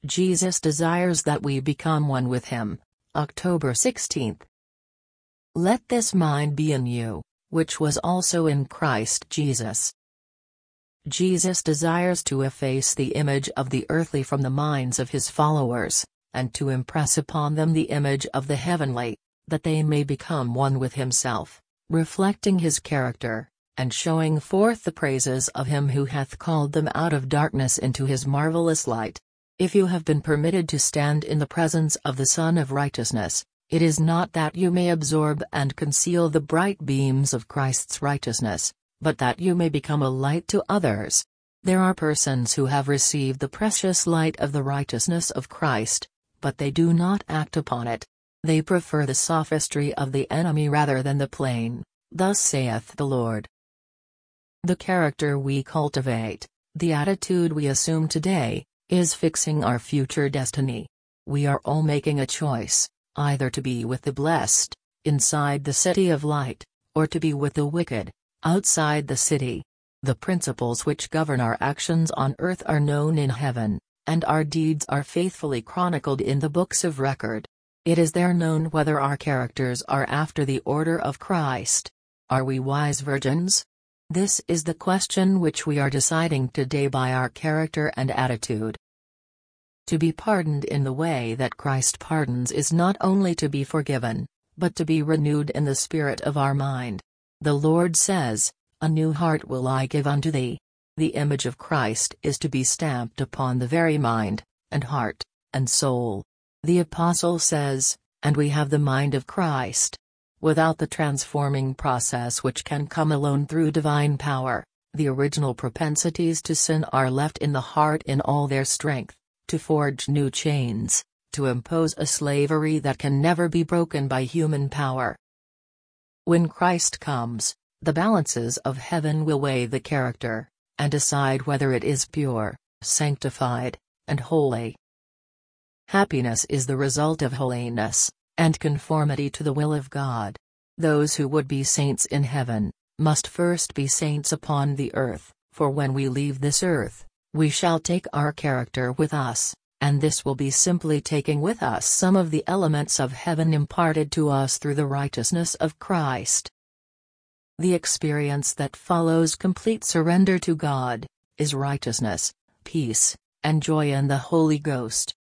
Jesus desires that we become one with Him. October 16. Let this mind be in you, which was also in Christ Jesus. Jesus desires to efface the image of the earthly from the minds of His followers, and to impress upon them the image of the heavenly, that they may become one with Himself, reflecting His character, and showing forth the praises of Him who hath called them out of darkness into His marvelous light. If you have been permitted to stand in the presence of the Sun of Righteousness, it is not that you may absorb and conceal the bright beams of Christ's righteousness, but that you may become a light to others. There are persons who have received the precious light of the righteousness of Christ, but they do not act upon it. They prefer the sophistry of the enemy rather than the plain, "Thus saith the Lord." The character we cultivate, the attitude we assume today, is fixing our future destiny. We are all making a choice, either to be with the blessed, inside the city of light, or to be with the wicked, outside the city. The principles which govern our actions on earth are known in heaven, and our deeds are faithfully chronicled in the books of record. It is there known whether our characters are after the order of Christ. Are we wise virgins? This is the question which we are deciding today by our character and attitude. To be pardoned in the way that Christ pardons is not only to be forgiven, but to be renewed in the spirit of our mind. The Lord says, "A new heart will I give unto thee." The image of Christ is to be stamped upon the very mind, and heart, and soul. The Apostle says, "And we have the mind of Christ." Without the transforming process which can come alone through divine power, the original propensities to sin are left in the heart in all their strength, to forge new chains, to impose a slavery that can never be broken by human power. When Christ comes, the balances of heaven will weigh the character, and decide whether it is pure, sanctified, and holy. Happiness is the result of holiness, and conformity to the will of God. Those who would be saints in heaven, must first be saints upon the earth, for when we leave this earth, we shall take our character with us, and this will be simply taking with us some of the elements of heaven imparted to us through the righteousness of Christ. The experience that follows complete surrender to God, is righteousness, peace, and joy in the Holy Ghost.